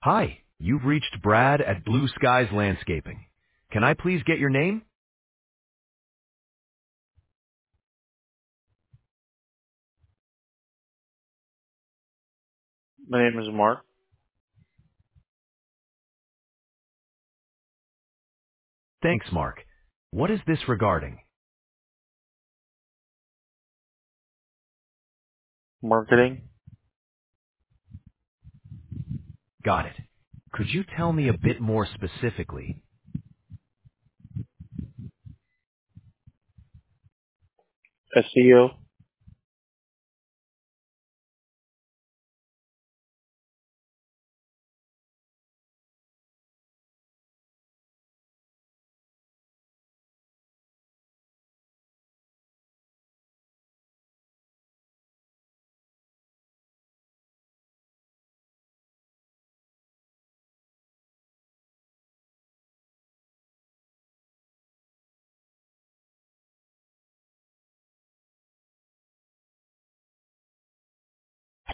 Hi, you've reached Brad at Blue Skies Landscaping. Can I please get your name? My name is Mark. Thanks, Mark. What is this regarding? Marketing. Got it. Could you tell me a bit more specifically? SEO.